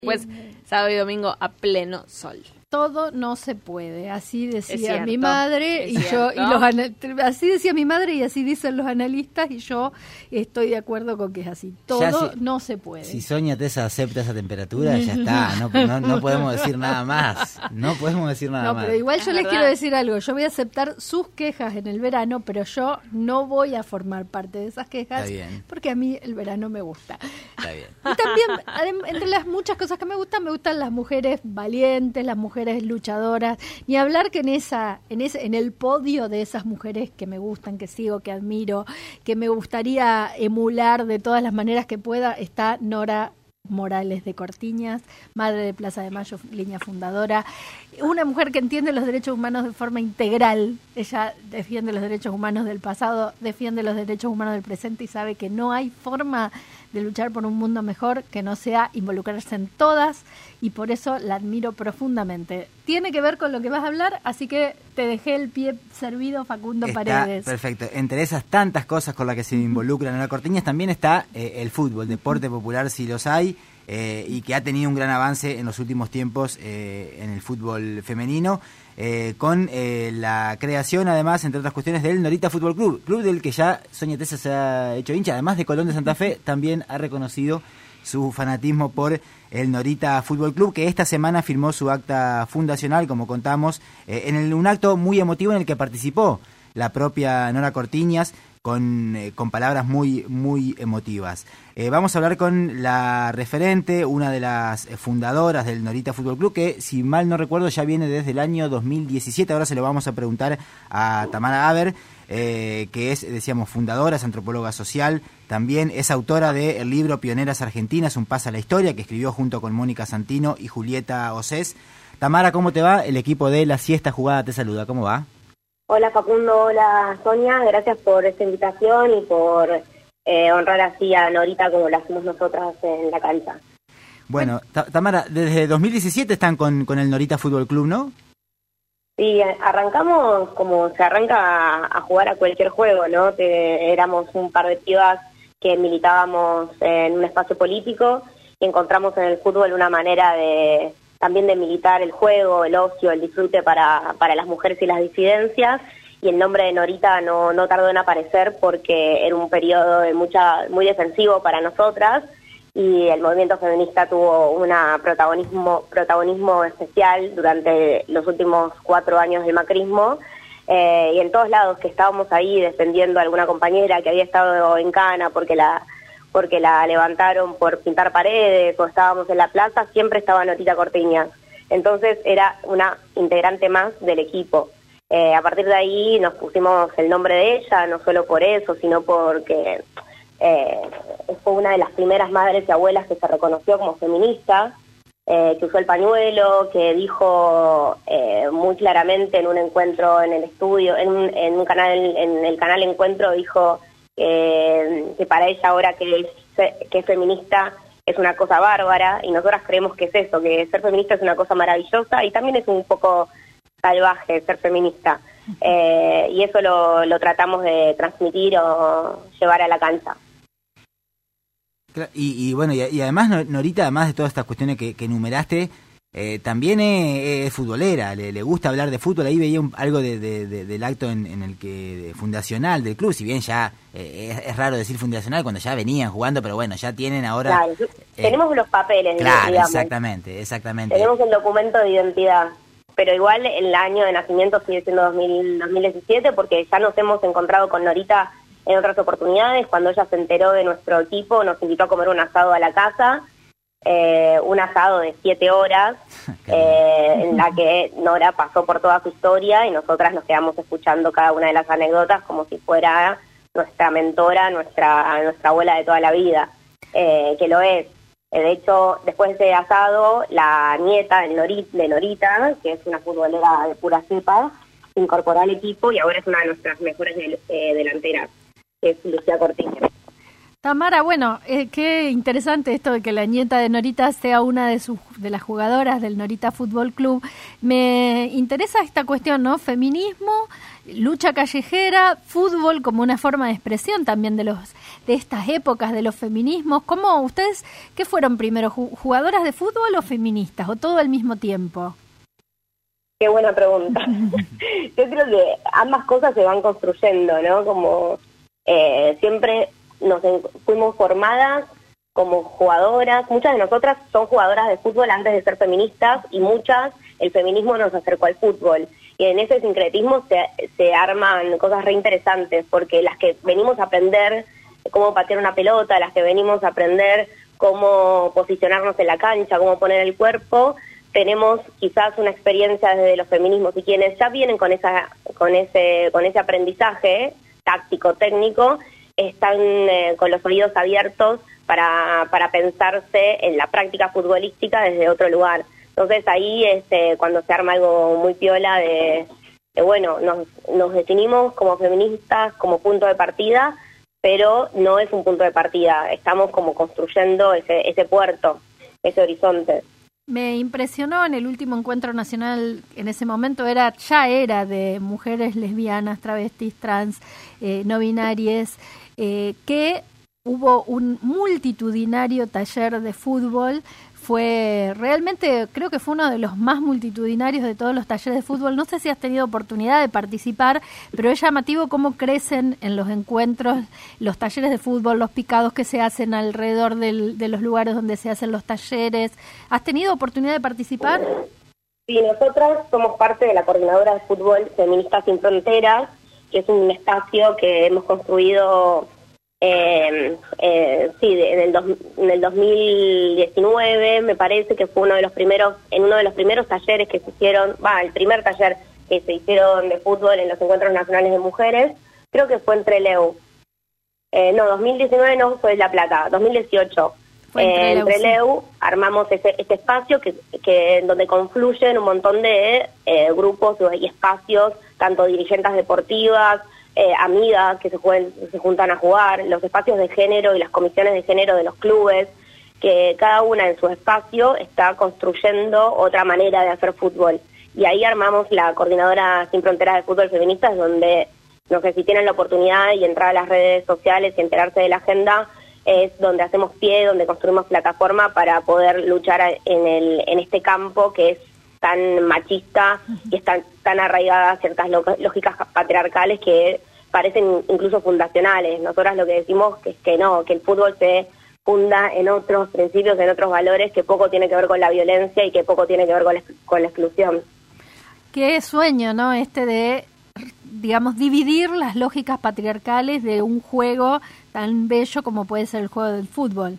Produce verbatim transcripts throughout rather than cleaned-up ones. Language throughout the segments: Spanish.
Pues sábado y domingo a pleno sol. Todo no se puede, así decía cierto, mi madre y cierto. yo y los ana- así decía mi madre y así dicen los analistas y yo estoy de acuerdo con que es así. Todo si, no se puede. Si Sonia Tesa acepta esa temperatura, ya está, no, no, no podemos decir nada más. No podemos decir nada No, más. pero igual Es yo les verdad. quiero decir algo. Yo voy a aceptar sus quejas en el verano, pero yo no voy a formar parte de esas quejas Está bien. porque a mí el verano me gusta. Está bien. Y también, adem- entre las muchas cosas que me gustan, me gustan las mujeres valientes, las mujeres luchadoras. Ni hablar que en esa, en ese, en el podio de esas mujeres que me gustan, que sigo, que admiro, que me gustaría emular de todas las maneras que pueda, está Nora Morales de Cortiñas, madre de Plaza de Mayo, línea fundadora, una mujer que entiende los derechos humanos de forma integral. Ella defiende los derechos humanos del pasado, defiende los derechos humanos del presente y sabe que no hay forma de luchar por un mundo mejor que no sea involucrarse en todas, y por eso la admiro profundamente. Tiene que ver con lo que vas a hablar, así que te dejé el pie servido, Facundo Está Paredes. perfecto. Entre esas tantas cosas con las que se involucran en la Cortiñas también está eh, el fútbol, deporte popular si los hay, eh, y que ha tenido un gran avance en los últimos tiempos eh, en el fútbol femenino, eh, con eh, la creación, además, entre otras cuestiones, del Norita Fútbol Club, club del que ya Sonia Tesa se ha hecho hincha, además de Colón de Santa Fe, también ha reconocido su fanatismo por el Norita Fútbol Club, que esta semana firmó su acta fundacional, como contamos, eh, en el, un acto muy emotivo en el que participó la propia Nora Cortiñas, con, eh, con palabras muy, muy emotivas. Eh, vamos a hablar con la referente, una de las fundadoras del Norita Fútbol Club, que, si mal no recuerdo, ya viene desde el año dos mil diecisiete. Ahora se lo vamos a preguntar a Tamara Aber, eh, que es, decíamos, fundadora, es antropóloga social, también es autora del libro Pioneras Argentinas, un paso a la historia, que escribió junto con Mónica Santino y Julieta Océs. Tamara, ¿cómo te va? El equipo de La Siesta Jugada te saluda, ¿cómo va? Hola Facundo, hola Sonia, gracias por esta invitación y por eh, honrar así a Norita como lo hacemos nosotras en la cancha. Bueno, Ta- Tamara, desde dos mil diecisiete están con, con el Norita Fútbol Club, ¿no? Sí, arrancamos como se arranca a, a jugar a cualquier juego, ¿no? Te, éramos un par de pibas que militábamos en un espacio político y encontramos en el fútbol una manera de también de militar el juego, el ocio, el disfrute para, para las mujeres y las disidencias, y el nombre de Norita no, no tardó en aparecer porque era un periodo de mucha, muy defensivo para nosotras, y el movimiento feminista tuvo un protagonismo, protagonismo especial durante los últimos cuatro años del macrismo, eh, y en todos lados que estábamos ahí defendiendo a alguna compañera que había estado en cana porque la... porque la levantaron por pintar paredes o estábamos en la plaza, siempre estaba Norita Cortiñas. Entonces era una integrante más del equipo. Eh, a partir de ahí nos pusimos el nombre de ella, no solo por eso, sino porque eh, fue una de las primeras madres y abuelas que se reconoció como feminista, eh, que usó el pañuelo, que dijo eh, muy claramente en un encuentro en el estudio, en un, en un canal, en el canal Encuentro, dijo Eh, que para ella ahora que es, que es feminista es una cosa bárbara, y nosotras creemos que es eso, que ser feminista es una cosa maravillosa y también es un poco salvaje ser feminista, eh, y eso lo, lo tratamos de transmitir o llevar a la cancha. Y, y bueno, y, y además Norita, además de todas estas cuestiones que, que enumeraste, eh, también es, es futbolera, le, le gusta hablar de fútbol. Ahí veía un, algo de, de, de, del acto en, en el que de, fundacional del club, si bien ya eh, es, es raro decir fundacional cuando ya venían jugando, pero bueno, ya tienen ahora... Claro, eh, tenemos los papeles, claro, digamos. exactamente, exactamente. Tenemos el documento de identidad, pero igual el año de nacimiento sigue siendo dos mil, dos mil diecisiete, porque ya nos hemos encontrado con Norita en otras oportunidades. Cuando ella se enteró de nuestro equipo, nos invitó a comer un asado a la casa, eh, un asado de siete horas, eh, en la que Nora pasó por toda su historia y nosotras nos quedamos escuchando cada una de las anécdotas como si fuera nuestra mentora, nuestra, nuestra abuela de toda la vida, eh, que lo es. De hecho, después de ese asado, la nieta de Norita, de Norita, que es una futbolera de pura cepa, se incorporó al equipo y ahora es una de nuestras mejores del, eh, delanteras, que es Lucía Cortiñas. Tamara, bueno, eh, qué interesante esto de que la nieta de Norita sea una de sus de las jugadoras del Norita Fútbol Club. Me interesa esta cuestión, ¿no? Feminismo, lucha callejera, fútbol como una forma de expresión también de los de estas épocas, de los feminismos. ¿Cómo ustedes, qué fueron primero, jugadoras de fútbol o feministas, o todo al mismo tiempo? Qué buena pregunta. Yo creo que ambas cosas se van construyendo, ¿no? Como eh, siempre nos en, fuimos formadas como jugadoras. Muchas de nosotras son jugadoras de fútbol antes de ser feministas, y muchas el feminismo nos acercó al fútbol. Y en ese sincretismo se, se arman cosas re interesantes, porque las que venimos a aprender cómo patear una pelota, las que venimos a aprender cómo posicionarnos en la cancha, cómo poner el cuerpo, tenemos quizás una experiencia desde los feminismos, y quienes ya vienen con esa con ese con ese aprendizaje táctico, técnico, están eh, con los oídos abiertos para, para pensarse en la práctica futbolística desde otro lugar. Entonces ahí este, cuando se arma algo muy piola de, de bueno, nos, nos definimos como feministas como punto de partida, pero no es un punto de partida, estamos como construyendo ese, ese puerto, ese horizonte. Me impresionó en el último encuentro nacional, en ese momento era ya era de mujeres lesbianas, travestis, trans, eh, no binarias, eh, que hubo un multitudinario taller de fútbol. Fue realmente, creo que fue uno de los más multitudinarios de todos los talleres de fútbol. No sé si has tenido oportunidad de participar, pero es llamativo cómo crecen en los encuentros los talleres de fútbol, los picados que se hacen alrededor del, de los lugares donde se hacen los talleres. ¿Has tenido oportunidad de participar? Sí, nosotras somos parte de la Coordinadora de Fútbol Feministas Sin Fronteras, que es un espacio que hemos construido Eh, eh, sí, en el, dos, en el dos mil diecinueve, me parece que fue uno de los primeros, en uno de los primeros talleres que se hicieron, va, el primer taller que se hicieron de fútbol en los encuentros nacionales de mujeres, creo que fue en Trelew. Eh, no, dos mil diecinueve no, fue La Plata, dos mil dieciocho. Fue en Trelew, eh, en Trelew sí. Armamos ese, ese espacio que, que donde confluyen un montón de eh, grupos y espacios, tanto dirigentes deportivas, Eh, amigas que se, jueguen, se juntan a jugar, los espacios de género y las comisiones de género de los clubes, que cada una en su espacio está construyendo otra manera de hacer fútbol. Y ahí armamos la Coordinadora Sin Fronteras de Fútbol Feministas, donde, no sé si tienen la oportunidad y entrar a las redes sociales y enterarse de la agenda, es donde hacemos pie, donde construimos plataforma para poder luchar en, el, en este campo que es tan machista y están tan arraigadas ciertas lógicas patriarcales que parecen incluso fundacionales. Nosotras lo que decimos que es que no, que el fútbol se funda en otros principios, en otros valores, que poco tiene que ver con la violencia y que poco tiene que ver con la, con la exclusión. Qué sueño, ¿no? Este de, digamos, dividir las lógicas patriarcales de un juego tan bello como puede ser el juego del fútbol.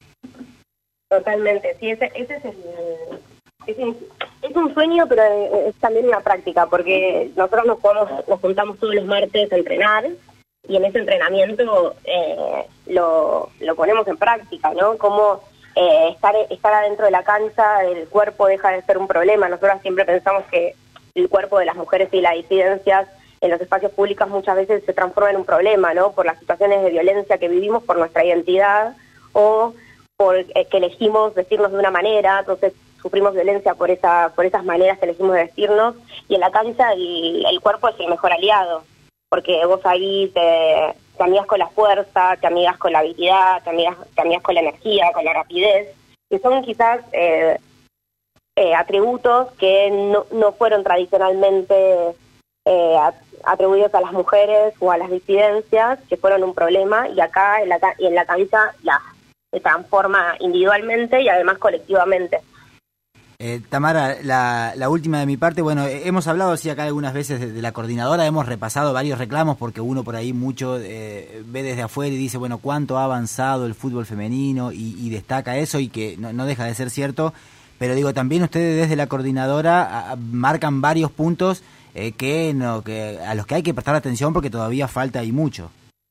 Totalmente, sí, ese, ese es el... Es un, es un sueño, pero es también una práctica, porque nosotros nos, podemos, nos juntamos todos los martes a entrenar, y en ese entrenamiento eh, lo, lo ponemos en práctica, ¿no? Como eh, estar, estar adentro de la cancha, el cuerpo deja de ser un problema. Nosotros siempre pensamos que el cuerpo de las mujeres y las disidencias en los espacios públicos muchas veces se transforma en un problema, ¿no? Por las situaciones de violencia que vivimos, por nuestra identidad, o por eh, que elegimos vestirnos de una manera. Entonces sufrimos violencia por esa por esas maneras que elegimos de vestirnos, y en la cancha el, el cuerpo es el mejor aliado, porque vos ahí te, te amigas con la fuerza, te amigas con la habilidad, te amigas, te amigas con la energía, con la rapidez, que son quizás eh, eh, atributos que no, no fueron tradicionalmente eh, atribuidos a las mujeres o a las disidencias, que fueron un problema, y acá en la, en la cancha la, se transforma individualmente y además colectivamente. Eh, Tamara, la, la última de mi parte, bueno, eh, hemos hablado sí acá algunas veces de, de la coordinadora, hemos repasado varios reclamos porque uno por ahí mucho eh, ve desde afuera y dice, bueno, cuánto ha avanzado el fútbol femenino y, y destaca eso y que no, no deja de ser cierto, pero digo, también ustedes desde la coordinadora a, a, marcan varios puntos eh, que, no, que a los que hay que prestar atención porque todavía falta y mucho.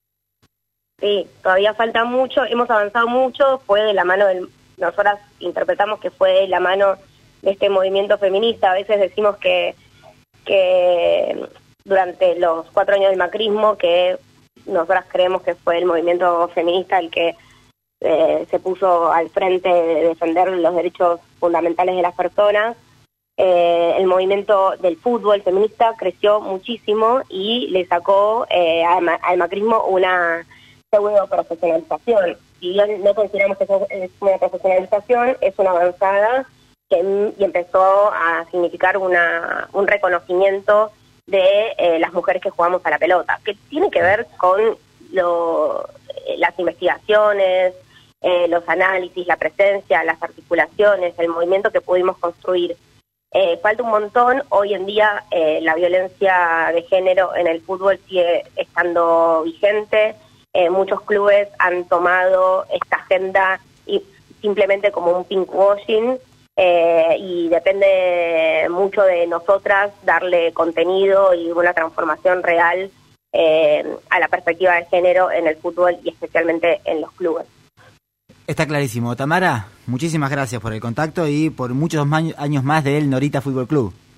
Sí, todavía falta mucho, hemos avanzado mucho, fue de la mano del... Nosotras interpretamos que fue de la mano de este movimiento feminista. A veces decimos que, que durante los cuatro años del macrismo, que nosotras creemos que fue el movimiento feminista el que eh, se puso al frente de defender los derechos fundamentales de las personas, eh, el movimiento del fútbol feminista creció muchísimo y le sacó eh, al, al macrismo una pseudo profesionalización. Si bien no consideramos que eso es una profesionalización, es una avanzada que y empezó a significar una, un reconocimiento de eh, las mujeres que jugamos a la pelota, que tiene que ver con lo, las investigaciones, eh, los análisis, la presencia, las articulaciones, el movimiento que pudimos construir. Eh, falta un montón. Hoy en día eh, la violencia de género en el fútbol sigue estando vigente. Eh, muchos clubes han tomado esta agenda y simplemente como un pinkwashing, eh, y depende mucho de nosotras darle contenido y una transformación real eh, a la perspectiva de género en el fútbol y especialmente en los clubes. Está clarísimo. Tamara, muchísimas gracias por el contacto y por muchos años más del Norita Fútbol Club.